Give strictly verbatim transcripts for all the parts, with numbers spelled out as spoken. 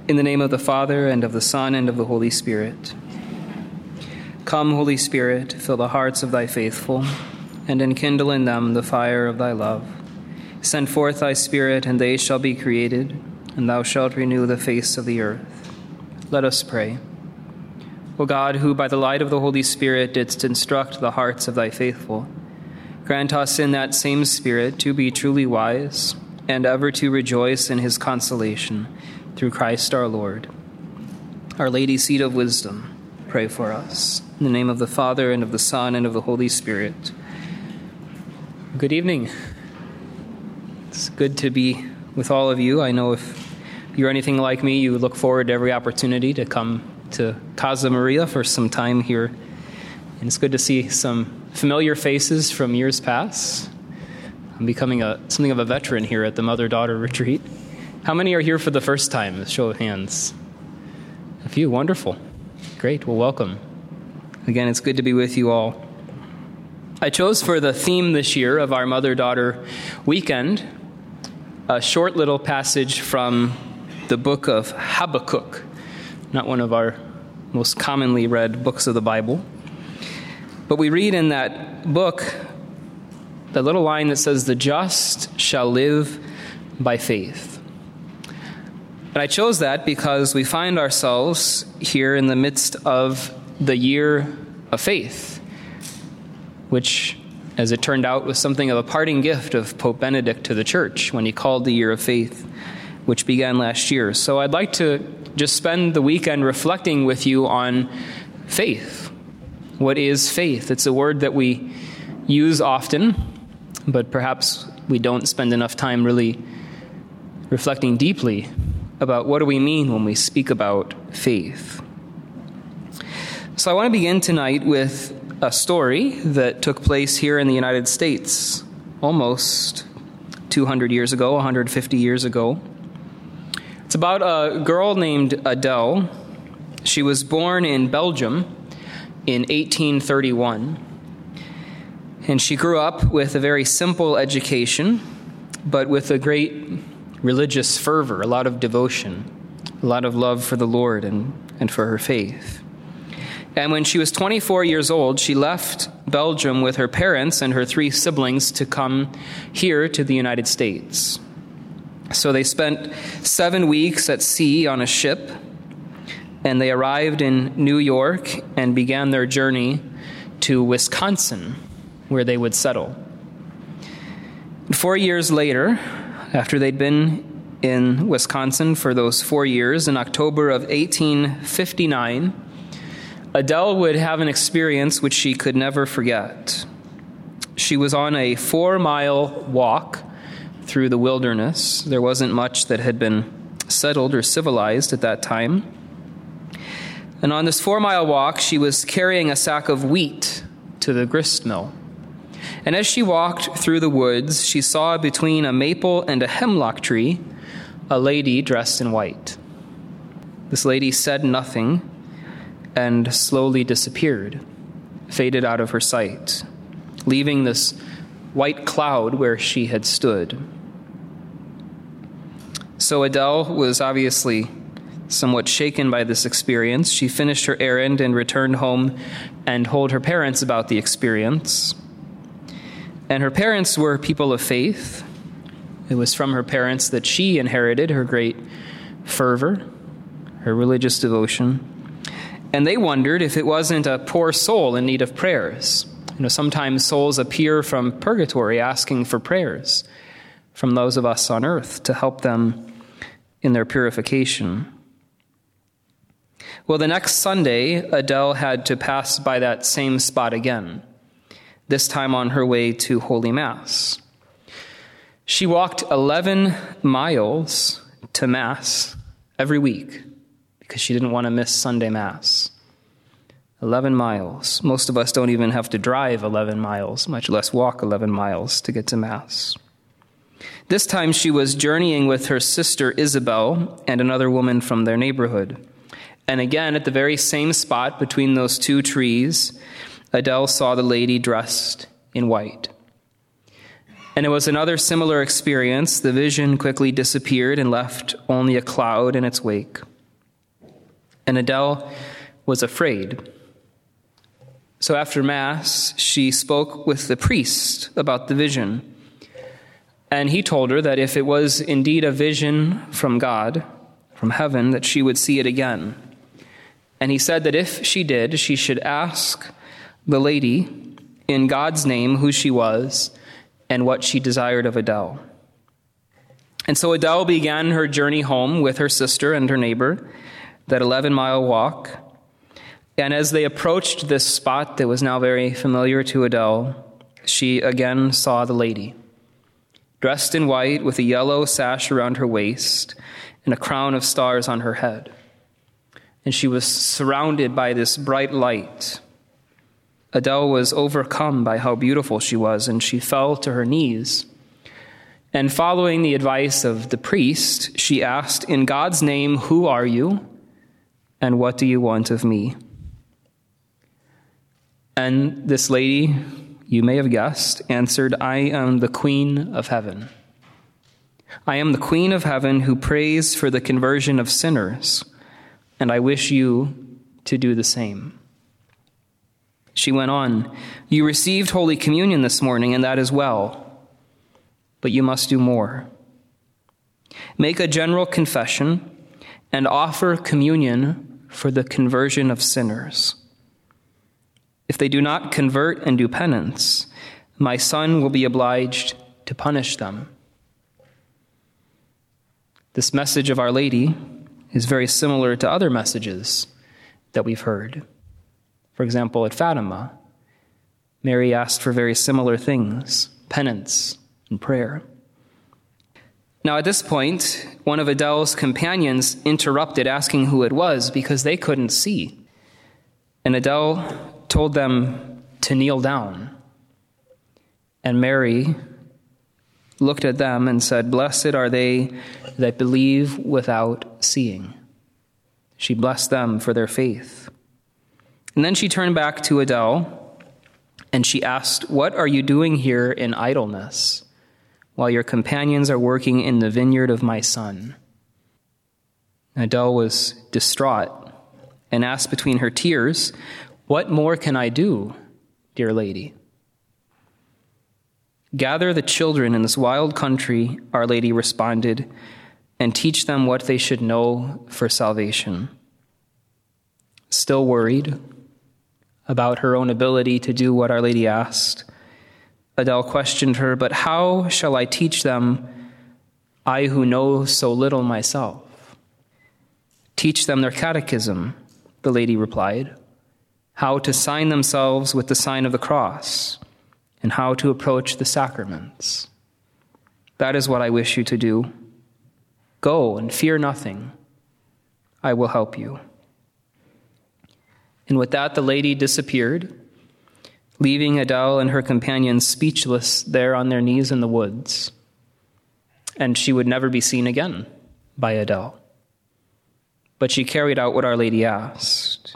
In the name of the Father, and of the Son, and of the Holy Spirit. Come, Holy Spirit, fill the hearts of thy faithful, and enkindle in them the fire of thy love. Send forth thy Spirit, and they shall be created, and thou shalt renew the face of the earth. Let us pray. O God, who by the light of the Holy Spirit didst instruct the hearts of thy faithful, grant us in that same Spirit to be truly wise, and ever to rejoice in his consolation, through Christ our Lord. Our Lady, seat of wisdom, pray for us. In the name of the Father, and of the Son, and of the Holy Spirit. Good evening. It's good to be with all of you. I know if you're anything like me, you look forward to every opportunity to come to Casa Maria for some time here. And it's good to see some familiar faces from years past. I'm becoming a something of a veteran here at the Mother-Daughter Retreat. How many are here for the first time? A show of hands. A few. Wonderful. Great. Well, welcome. Again, it's good to be with you all. I chose for the theme this year of our Mother-Daughter Weekend a short little passage from the book of Habakkuk, not one of our most commonly read books of the Bible. But we read in that book the little line that says, "The just shall live by faith." And I chose that because we find ourselves here in the midst of the year of faith, which, as it turned out, was something of a parting gift of Pope Benedict to the Church when he called the year of faith, which began last year. So I'd like to just spend the weekend reflecting with you on faith. What is faith? It's a word that we use often, but perhaps we don't spend enough time really reflecting deeply about what do we mean when we speak about faith. So I want to begin tonight with a story that took place here in the United States almost two hundred years ago, one hundred fifty years ago. It's about a girl named Adele. She was born in Belgium in eighteen thirty-one. And she grew up with a very simple education, but with a great religious fervor, a lot of devotion, a lot of love for the Lord and, and for her faith. And when she was twenty-four years old, she left Belgium with her parents and her three siblings to come here to the United States. So they spent seven weeks at sea on a ship, and they arrived in New York and began their journey to Wisconsin, where they would settle. Four years later, after they'd been in Wisconsin for those four years, in October of eighteen fifty-nine, Adele would have an experience which she could never forget. She was on a four-mile walk through the wilderness. There wasn't much that had been settled or civilized at that time. And on this four-mile walk, she was carrying a sack of wheat to the grist mill. And as she walked through the woods, she saw between a maple and a hemlock tree a lady dressed in white. This lady said nothing and slowly disappeared, faded out of her sight, leaving this white cloud where she had stood. So Adele was obviously somewhat shaken by this experience. She finished her errand and returned home and told her parents about the experience. And her parents were people of faith. It was from her parents that she inherited her great fervor, her religious devotion. And they wondered if it wasn't a poor soul in need of prayers. You know, sometimes souls appear from purgatory asking for prayers from those of us on earth to help them in their purification. Well, the next Sunday, Adele had to pass by that same spot again, this time on her way to Holy Mass. She walked eleven miles to Mass every week because she didn't want to miss Sunday Mass. eleven miles. Most of us don't even have to drive eleven miles, much less walk eleven miles to get to Mass. This time she was journeying with her sister Isabel and another woman from their neighborhood. And again, at the very same spot between those two trees, Adele saw the lady dressed in white. And it was another similar experience. The vision quickly disappeared and left only a cloud in its wake. and Adele was afraid. So after Mass, she spoke with the priest about the vision. And he told her that if it was indeed a vision from God, from heaven, that she would see it again. And he said that if she did, she should ask the lady in God's name who she was and what she desired of Adele. And so Adele began her journey home with her sister and her neighbor, that eleven-mile walk. And as they approached this spot that was now very familiar to Adele, she again saw the lady, dressed in white with a yellow sash around her waist and a crown of stars on her head. And she was surrounded by this bright light. Adele was overcome by how beautiful she was, and she fell to her knees. And following the advice of the priest, she asked, "In God's name, who are you, and what do you want of me?" And this lady, you may have guessed, answered, "I am the Queen of Heaven. I am the Queen of Heaven who prays for the conversion of sinners, and I wish you to do the same." She went on, "You received Holy Communion this morning, and that is well. But you must do more. Make a general confession and offer communion for the conversion of sinners. If they do not convert and do penance, my son will be obliged to punish them." This message of Our Lady is very similar to other messages that we've heard. For example, at Fatima, Mary asked for very similar things, penance and prayer. Now, at this point, one of Adele's companions interrupted, asking who it was, because they couldn't see. And Adele told them to kneel down. And Mary looked at them and said, "Blessed are they that believe without seeing." She blessed them for their faith. And then she turned back to Adele and she asked, "What are you doing here in idleness while your companions are working in the vineyard of my son?" Adele was distraught and asked between her tears, "What more can I do, dear lady?" "Gather the children in this wild country," Our Lady responded, "and teach them what they should know for salvation." Still worried about her own ability to do what Our Lady asked, Adele questioned her, "But how shall I teach them, I who know so little myself?" "Teach them their catechism," the lady replied, "how to sign themselves with the sign of the cross, and how to approach the sacraments. That is what I wish you to do. Go and fear nothing. I will help you." And with that, the lady disappeared, leaving Adele and her companions speechless there on their knees in the woods. And she would never be seen again by Adele. But she carried out what Our Lady asked.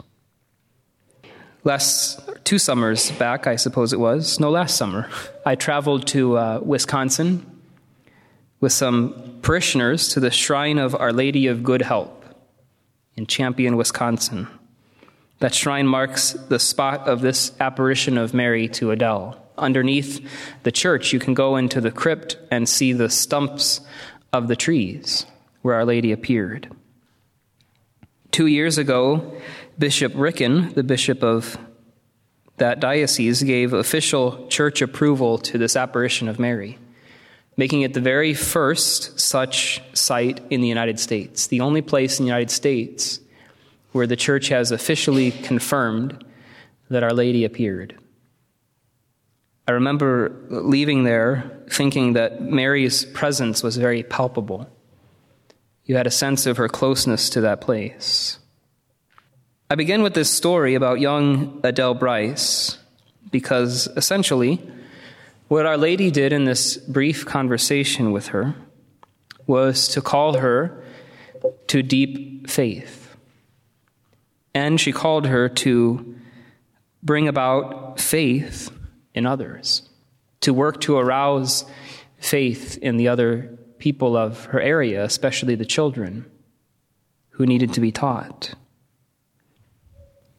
Last, two summers back, I suppose it was, no, last summer, I traveled to uh, Wisconsin with some parishioners to the shrine of Our Lady of Good Help in Champion, Wisconsin. That shrine marks the spot of this apparition of Mary to Adele. Underneath the church, you can go into the crypt and see the stumps of the trees where Our Lady appeared. Two years ago, Bishop Ricken, the bishop of that diocese, gave official church approval to this apparition of Mary, making it the very first such site in the United States, the only place in the United States where the church has officially confirmed that Our Lady appeared. I remember leaving there thinking that Mary's presence was very palpable. You had a sense of her closeness to that place. I begin with this story about young Adele Bryce because essentially what Our Lady did in this brief conversation with her was to call her to deep faith. And she called her to bring about faith in others, to work to arouse faith in the other people of her area, especially the children who needed to be taught.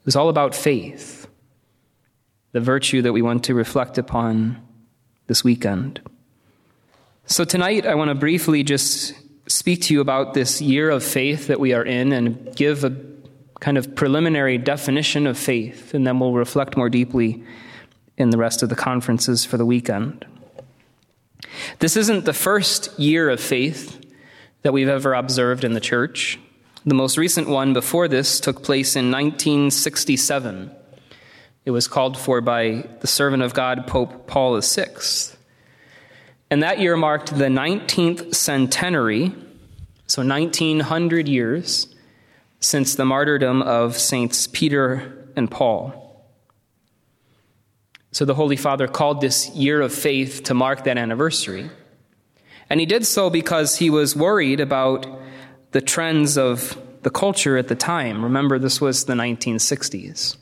It was all about faith, the virtue that we want to reflect upon this weekend. So tonight, I want to briefly just speak to you about this year of faith that we are in and give a kind of preliminary definition of faith, and then we'll reflect more deeply in the rest of the conferences for the weekend. This isn't the first year of faith that we've ever observed in the church. The most recent one before this took place in nineteen sixty-seven. It was called for by the servant of God, Pope Paul the Sixth. And that year marked the nineteenth centenary, so nineteen hundred years, since the martyrdom of Saints Peter and Paul. So the Holy Father called this year of faith to mark that anniversary. And he did so because he was worried about the trends of the culture at the time. Remember, this was the nineteen sixties.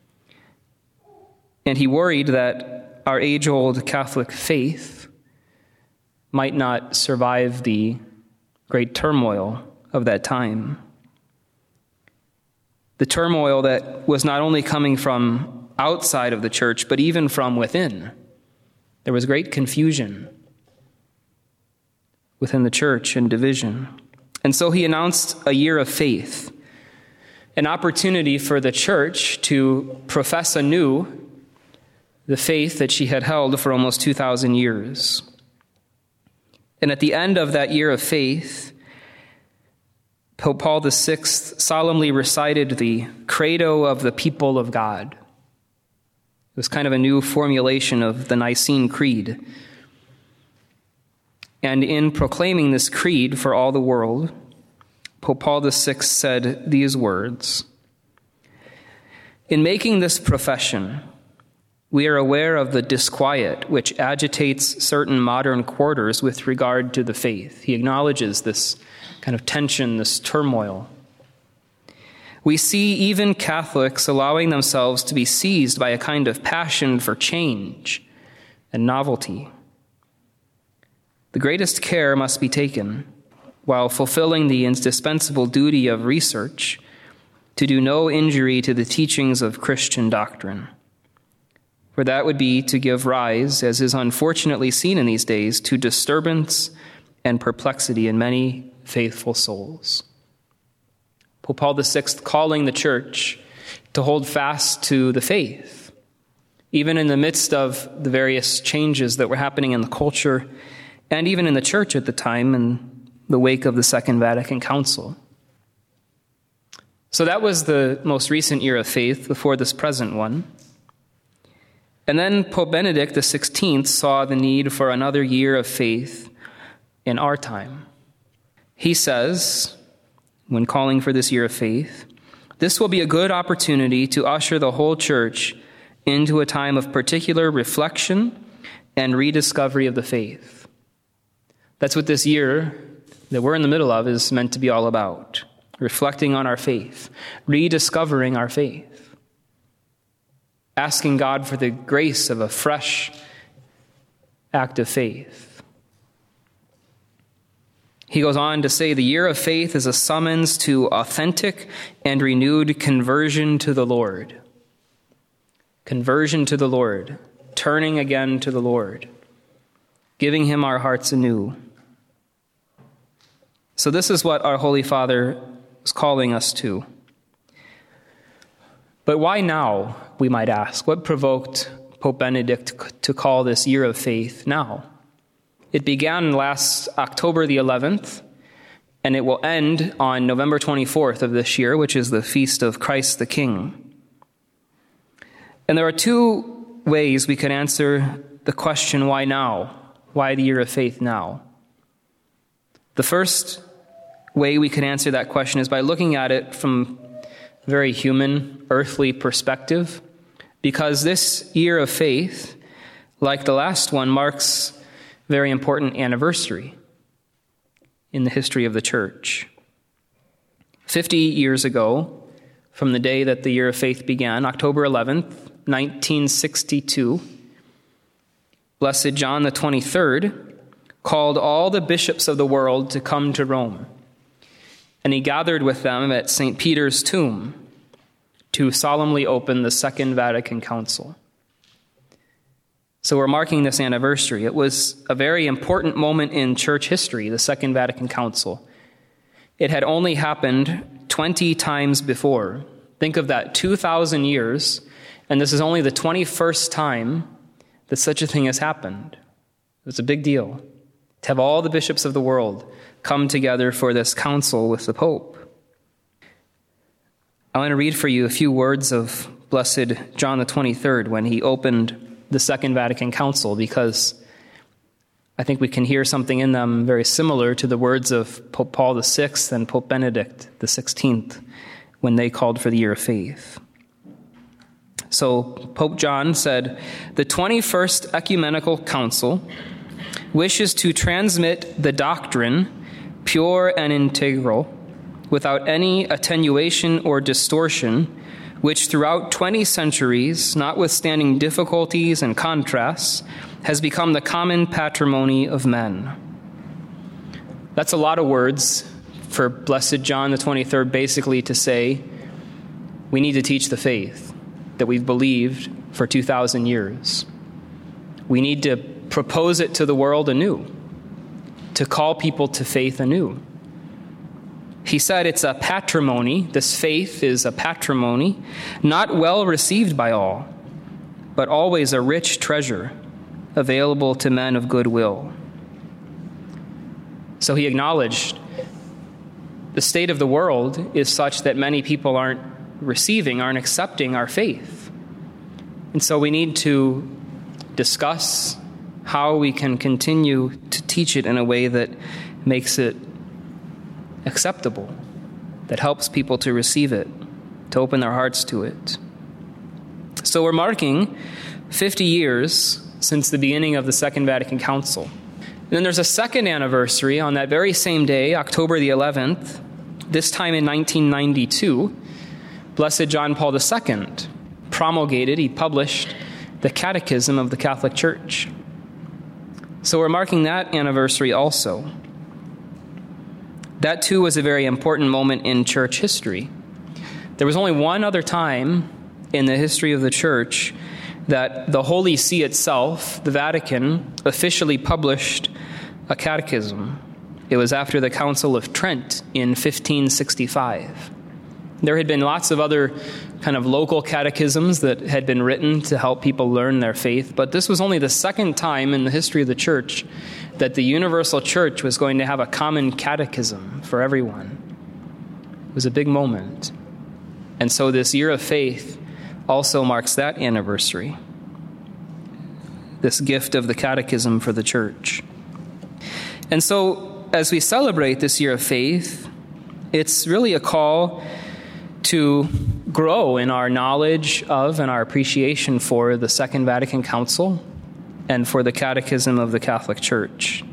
And he worried that our age-old Catholic faith might not survive the great turmoil of that time. The turmoil that was not only coming from outside of the church, but even from within. There was great confusion within the church and division. And so he announced a year of faith, an opportunity for the church to profess anew the faith that she had held for almost two thousand years. And at the end of that year of faith, Pope Paul the Sixth solemnly recited the Credo of the people of God. It was kind of a new formulation of the Nicene Creed. And in proclaiming this creed for all the world, Pope Paul the Sixth said these words: "In making this profession, we are aware of the disquiet which agitates certain modern quarters with regard to the faith." He acknowledges this kind of tension, this turmoil. "We see even Catholics allowing themselves to be seized by a kind of passion for change and novelty. The greatest care must be taken, while fulfilling the indispensable duty of research, to do no injury to the teachings of Christian doctrine. For that would be to give rise, as is unfortunately seen in these days, to disturbance and perplexity in many faithful souls." Pope Paul the Sixth calling the church to hold fast to the faith, even in the midst of the various changes that were happening in the culture and even in the church at the time in the wake of the Second Vatican Council. So that was the most recent year of faith before this present one. And then Pope Benedict the Sixteenth saw the need for another year of faith in our time. He says, when calling for this year of faith, "This will be a good opportunity to usher the whole church into a time of particular reflection and rediscovery of the faith." That's what this year that we're in the middle of is meant to be all about. Reflecting on our faith, rediscovering our faith, asking God for the grace of a fresh act of faith. He goes on to say the year of faith is a summons to authentic and renewed conversion to the Lord. Conversion to the Lord, turning again to the Lord, giving him our hearts anew. So this is what our Holy Father is calling us to. But why now, we might ask? What provoked Pope Benedict to call this year of faith now? It began last October the eleventh, and it will end on November twenty-fourth of this year, which is the feast of Christ the King. And there are two ways we could answer the question, why now? Why the year of faith now? The first way we could answer that question is by looking at it from a very human, earthly perspective, because this year of faith, like the last one, marks a very important anniversary in the history of the church. Fifty years ago, from the day that the year of faith began, October eleventh, nineteen sixty-two, Blessed John the twenty-third called all the bishops of the world to come to Rome. And he gathered with them at Saint Peter's tomb, to solemnly open the Second Vatican Council. So we're marking this anniversary. It was a very important moment in church history, the Second Vatican Council. It had only happened twenty times before. Think of that, two thousand years, and this is only the twenty-first time that such a thing has happened. It was a big deal to have all the bishops of the world come together for this council with the Pope. I want to read for you a few words of Blessed John the twenty-third when he opened the Second Vatican Council, because I think we can hear something in them very similar to the words of Pope Paul the Sixth and Pope Benedict the Sixteenth when they called for the Year of Faith. So Pope John said, "The twenty-first Ecumenical Council wishes to transmit the doctrine, pure and integral, without any attenuation or distortion, which throughout twenty centuries, notwithstanding difficulties and contrasts, has become the common patrimony of men." That's a lot of words for Blessed John the twenty-third, basically to say, we need to teach the faith that we've believed for two thousand years. We need to propose it to the world anew, to call people to faith anew. He said it's a patrimony, this faith is a patrimony, not well received by all, but always a rich treasure available to men of good will. So he acknowledged the state of the world is such that many people aren't receiving, aren't accepting our faith. And so we need to discuss how we can continue to teach it in a way that makes it acceptable, that helps people to receive it, to open their hearts to it. So we're marking fifty years since the beginning of the Second Vatican Council. And then there's a second anniversary on that very same day, October the eleventh, this time in nineteen ninety-two, Blessed John Paul the Second promulgated, he published the Catechism of the Catholic Church. So we're marking that anniversary also. That too was a very important moment in church history. There was only one other time in the history of the church that the Holy See itself, the Vatican, officially published a catechism. It was after the Council of Trent in fifteen sixty-five. There had been lots of other kind of local catechisms that had been written to help people learn their faith, but this was only the second time in the history of the church that the universal church was going to have a common catechism for everyone. It was a big moment. And so this Year of Faith also marks that anniversary, this gift of the catechism for the church. And so as we celebrate this Year of Faith, it's really a call to grow in our knowledge of and our appreciation for the Second Vatican Council and for the Catechism of the Catholic Church,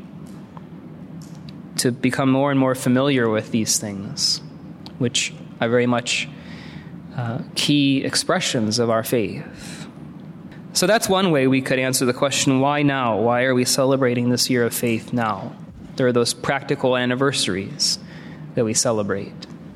to become more and more familiar with these things, which are very much uh, key expressions of our faith. So that's one way we could answer the question, why now? Why are we celebrating this Year of Faith now? There are those practical anniversaries that we celebrate.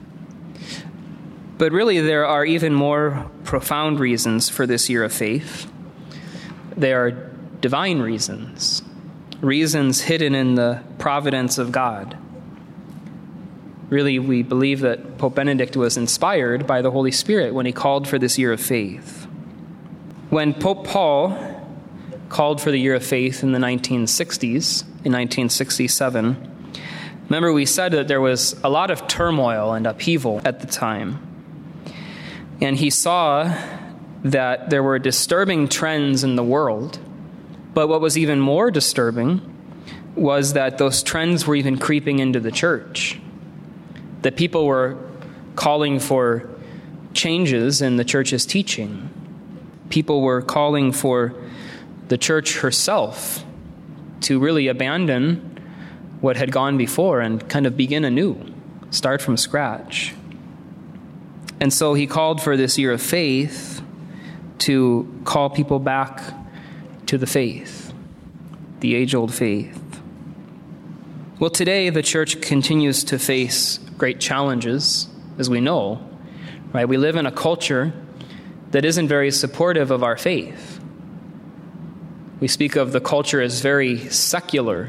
But really, there are even more profound reasons for this Year of Faith. They are divine reasons, reasons hidden in the providence of God. Really, we believe that Pope Benedict was inspired by the Holy Spirit when he called for this Year of Faith. When Pope Paul called for the Year of Faith in the nineteen sixties, in nineteen sixty-seven, remember we said that there was a lot of turmoil and upheaval at the time. And he saw that there were disturbing trends in the world. But what was even more disturbing was that those trends were even creeping into the church. That people were calling for changes in the church's teaching. People were calling for the church herself to really abandon what had gone before and kind of begin anew, start from scratch. And so he called for this Year of Faith to call people back to the faith, the age-old faith. Well, today the church continues to face great challenges, as we know, right? We live in a culture that isn't very supportive of our faith. We speak of the culture as very secular,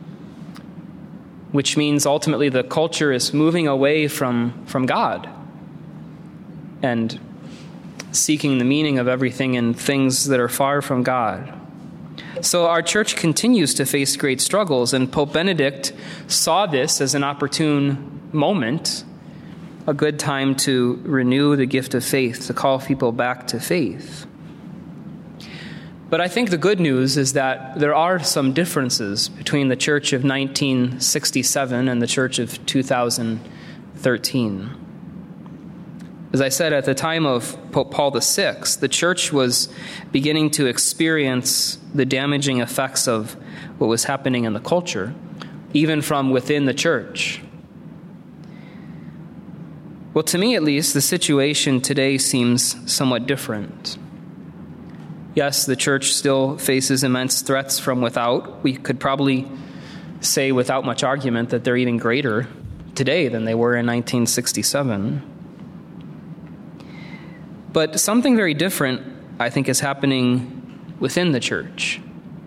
which means ultimately the culture is moving away from, from God and seeking the meaning of everything in things that are far from God. So our church continues to face great struggles, and Pope Benedict saw this as an opportune moment, a good time to renew the gift of faith, to call people back to faith. But I think the good news is that there are some differences between the church of nineteen sixty-seven and the church of two thousand thirteen. As I said, at the time of Pope Paul the Sixth, the church was beginning to experience the damaging effects of what was happening in the culture, even from within the church. Well, to me at least, the situation today seems somewhat different. Yes, the church still faces immense threats from without. We could probably say without much argument that they're even greater today than they were in nineteen sixty-seven. But something very different, I think, is happening within the church.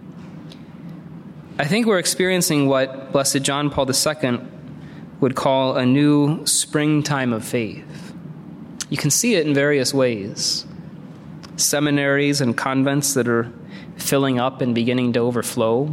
I think we're experiencing what Blessed John Paul the Second would call a new springtime of faith. You can see it in various ways. Seminaries and convents that are filling up and beginning to overflow.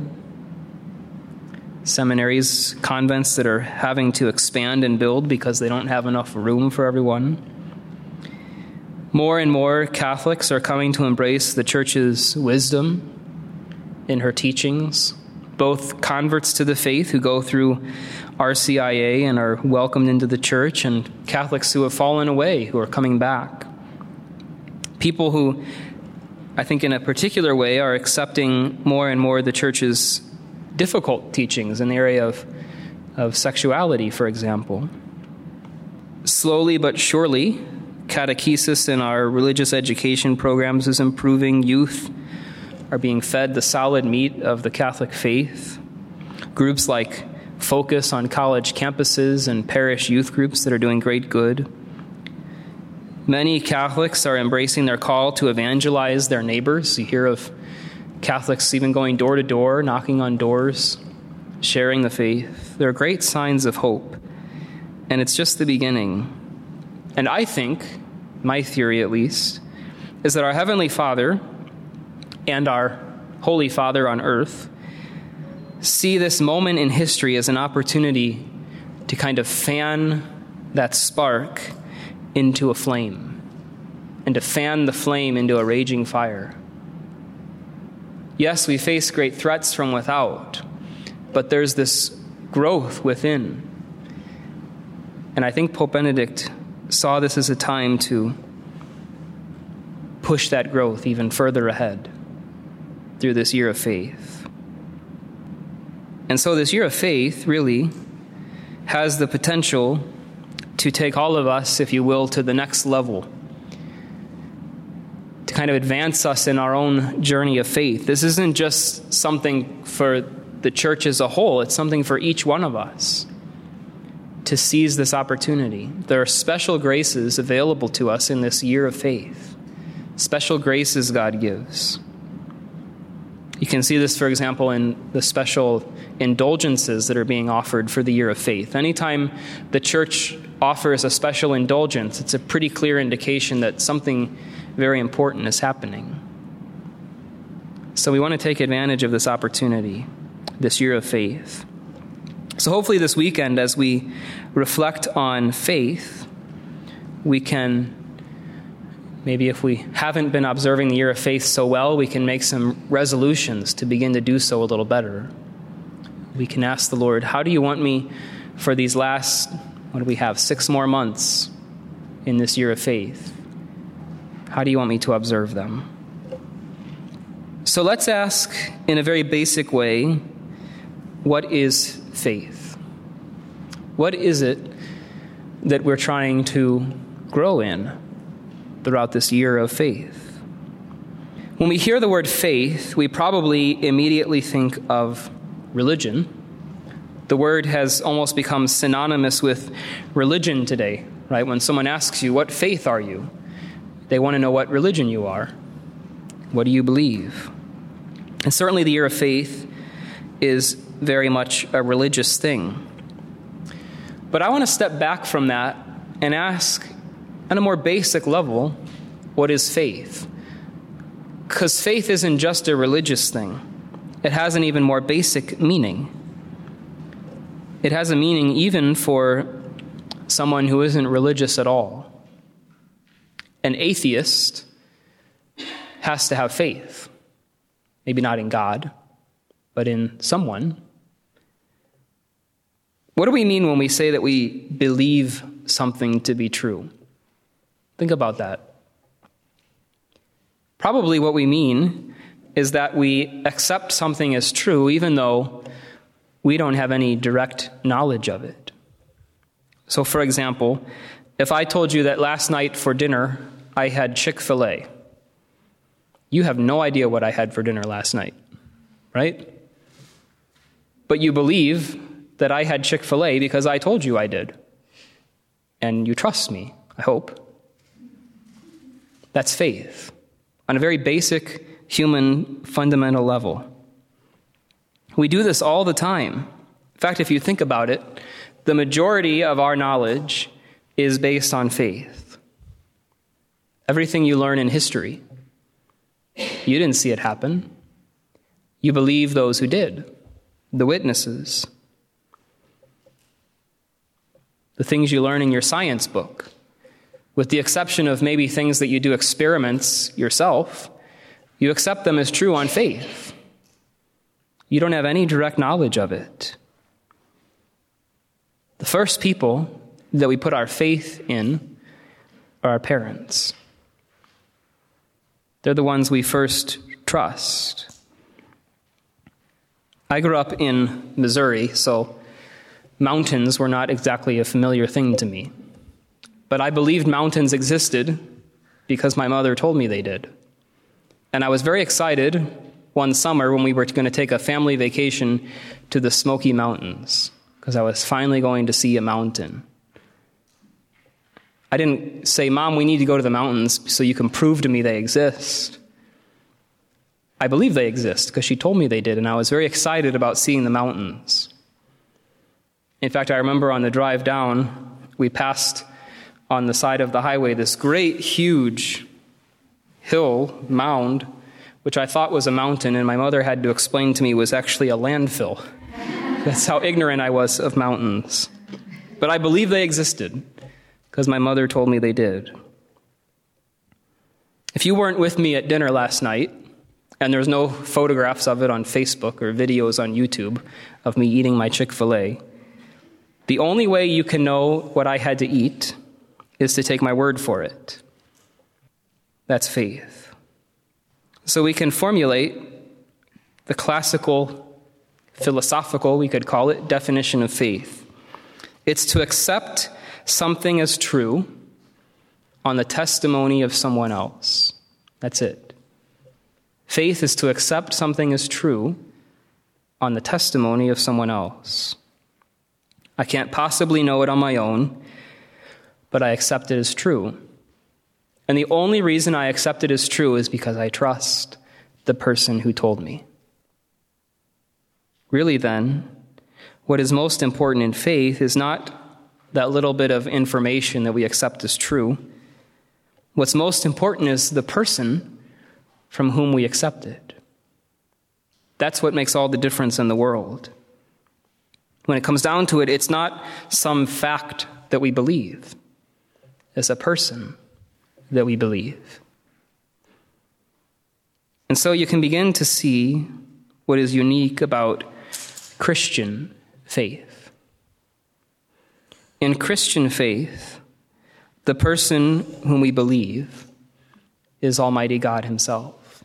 Seminaries, convents that are having to expand and build because they don't have enough room for everyone. More and more Catholics are coming to embrace the Church's wisdom in her teachings, both converts to the faith who go through R C I A and are welcomed into the Church, and Catholics who have fallen away, who are coming back. People who, I think in a particular way, are accepting more and more the Church's difficult teachings in the area of, of sexuality, for example. Slowly but surely, catechesis in our religious education programs is improving. Youth are being fed the solid meat of the Catholic faith. Groups like Focus on college campuses and parish youth groups that are doing great good. Many Catholics are embracing their call to evangelize their neighbors. You hear of Catholics even going door to door, knocking on doors, sharing the faith. There are great signs of hope, and it's just the beginning. And I think, my theory at least, is that our Heavenly Father and our Holy Father on earth see this moment in history as an opportunity to kind of fan that spark into a flame, and to fan the flame into a raging fire. Yes, we face great threats from without, but there's this growth within. And I think Pope Benedict saw this as a time to push that growth even further ahead through this year of faith. And so this year of faith really has the potential to take all of us, if you will, to the next level, to kind of advance us in our own journey of faith. This isn't just something for the church as a whole, it's something for each one of us to seize this opportunity. There are special graces available to us in this year of faith, special graces God gives. You can see this, for example, in the special indulgences that are being offered for the year of faith. Anytime the church offers a special indulgence, it's a pretty clear indication that something very important is happening. So we want to take advantage of this opportunity, this year of faith. So hopefully this weekend, as we reflect on faith, we can, maybe if we haven't been observing the year of faith so well, we can make some resolutions to begin to do so a little better. We can ask the Lord, how do you want me for these last, what do we have, six more months in this year of faith? How do you want me to observe them? So let's ask in a very basic way, what is faith? What is it that we're trying to grow in throughout this year of faith? When we hear the word faith, we probably immediately think of religion. The word has almost become synonymous with religion today, right? When someone asks you, what faith are you? They want to know what religion you are. What do you believe? And certainly the year of faith is very much a religious thing. But I want to step back from that and ask, on a more basic level, what is faith? Because faith isn't just a religious thing. It has an even more basic meaning. It has a meaning even for someone who isn't religious at all. An atheist has to have faith. Maybe not in God, but in someone. What do we mean when we say that we believe something to be true? Think about that. Probably what we mean is that we accept something as true even though we don't have any direct knowledge of it. So, for example, if I told you that last night for dinner I had Chick-fil-A, you have no idea what I had for dinner last night, right? But you believe that I had Chick-fil-A because I told you I did. And you trust me, I hope. That's faith, on a very basic human fundamental level. We do this all the time. In fact, if you think about it, the majority of our knowledge is based on faith. Everything you learn in history, you didn't see it happen. You believe those who did, the witnesses. The things you learn in your science book, with the exception of maybe things that you do experiments yourself, you accept them as true on faith. You don't have any direct knowledge of it. The first people that we put our faith in are our parents. They're the ones we first trust. I grew up in Missouri, so mountains were not exactly a familiar thing to me. But I believed mountains existed because my mother told me they did. And I was very excited one summer when we were going to take a family vacation to the Smoky Mountains, because I was finally going to see a mountain. I didn't say, "Mom, we need to go to the mountains so you can prove to me they exist." I believe they exist because she told me they did, and I was very excited about seeing the mountains. In fact, I remember on the drive down, we passed on the side of the highway this great, huge hill, mound, which I thought was a mountain, and my mother had to explain to me was actually a landfill. That's how ignorant I was of mountains. But I believe they existed because my mother told me they did. If you weren't with me at dinner last night, and there's no photographs of it on Facebook or videos on YouTube of me eating my Chick-fil-A, the only way you can know what I had to eat is to take my word for it. That's faith. So we can formulate the classical, philosophical, we could call it, definition of faith. It's to accept something as true on the testimony of someone else. That's it. Faith is to accept something as true on the testimony of someone else. I can't possibly know it on my own, but I accept it as true. And the only reason I accept it as true is because I trust the person who told me. Really then, what is most important in faith is not that little bit of information that we accept as true. What's most important is the person from whom we accept it. That's what makes all the difference in the world. When it comes down to it, it's not some fact that we believe. It's a person that we believe. And so you can begin to see what is unique about Christian faith. In Christian faith, the person whom we believe is Almighty God himself.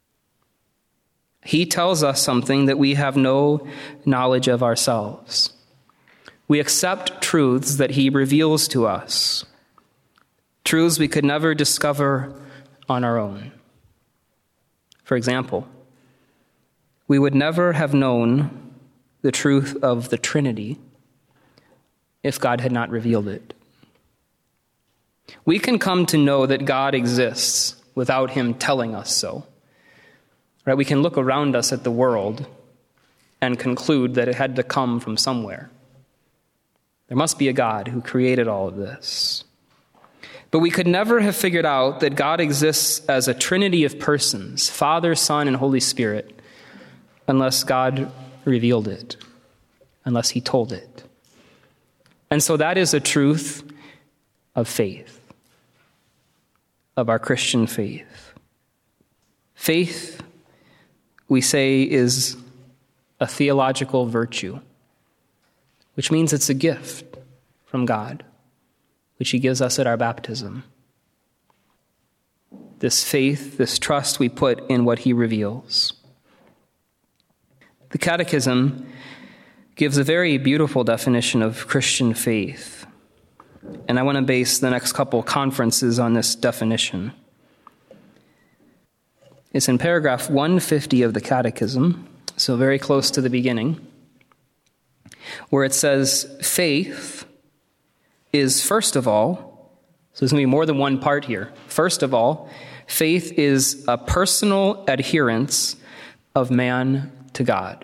He tells us something that we have no knowledge of ourselves. We accept truths that he reveals to us, truths we could never discover on our own. For example, we would never have known the truth of the Trinity if God had not revealed it. We can come to know that God exists without him telling us so. Right? We can look around us at the world and conclude that it had to come from somewhere. There must be a God who created all of this. But we could never have figured out that God exists as a trinity of persons, Father, Son, and Holy Spirit, unless God revealed it, unless he told it. And so that is a truth of faith, of our Christian faith. Faith, we say, is a theological virtue, which means it's a gift from God, which he gives us at our baptism. This faith, this trust we put in what he reveals. The Catechism gives a very beautiful definition of Christian faith, and I want to base the next couple conferences on this definition. It's in paragraph one fifty of the Catechism, so very close to the beginning, where it says, faith is first of all, so there's going to be more than one part here. First of all, faith is a personal adherence of man to God.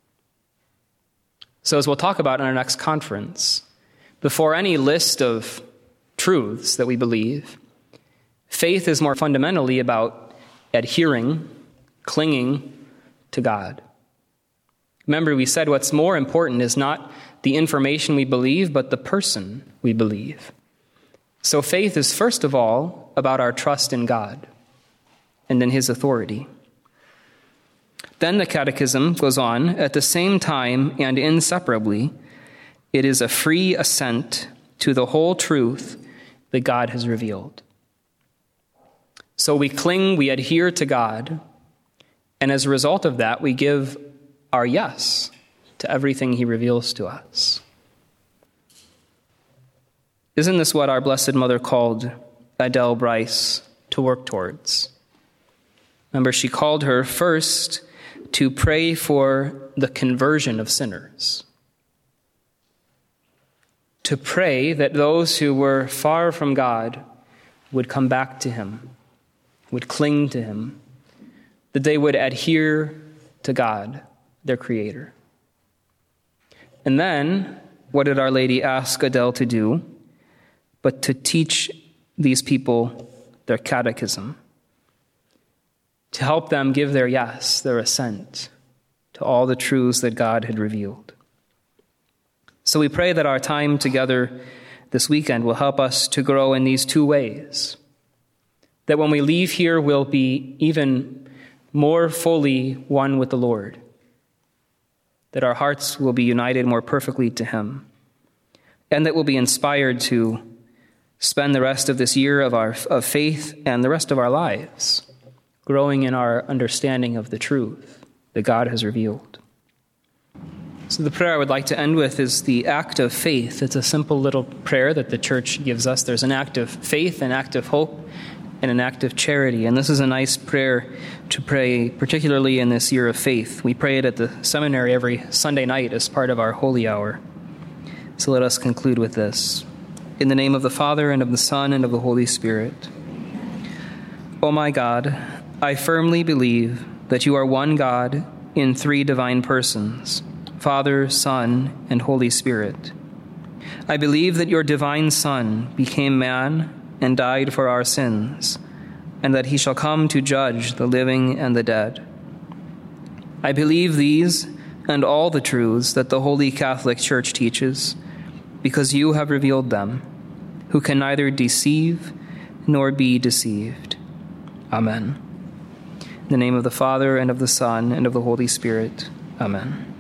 So as we'll talk about in our next conference, before any list of truths that we believe, faith is more fundamentally about adhering, clinging to God. Remember, we said what's more important is not the information we believe, but the person we believe. So faith is first of all about our trust in God and in his authority. Then the Catechism goes on, at the same time and inseparably, it is a free assent to the whole truth that God has revealed. So we cling, we adhere to God, and as a result of that, we give our yes to everything he reveals to us. Isn't this what our Blessed Mother called Adele Bryce to work towards? Remember, she called her first to pray for the conversion of sinners, to pray that those who were far from God would come back to him, would cling to him, that they would adhere to God, their Creator. And then, what did Our Lady ask Adele to do? But to teach these people their catechism, to help them give their yes, their assent to all the truths that God had revealed. So we pray that our time together this weekend will help us to grow in these two ways, that when we leave here, we'll be even more fully one with the Lord, that our hearts will be united more perfectly to him, and that we'll be inspired to spend the rest of this year of our of faith and the rest of our lives growing in our understanding of the truth that God has revealed. So the prayer I would like to end with is the act of faith. It's a simple little prayer that the church gives us. There's an act of faith, an act of hope, and an act of charity. And this is a nice prayer to pray, particularly in this year of faith. We pray it at the seminary every Sunday night as part of our holy hour. So let us conclude with this. In the name of the Father, and of the Son, and of the Holy Spirit. O my God, I firmly believe that you are one God in three divine persons, Father, Son, and Holy Spirit. I believe that your divine Son became man and died for our sins, and that he shall come to judge the living and the dead. I believe these and all the truths that the Holy Catholic Church teaches, because you have revealed them, who can neither deceive nor be deceived. Amen. In the name of the Father, and of the Son, and of the Holy Spirit. Amen.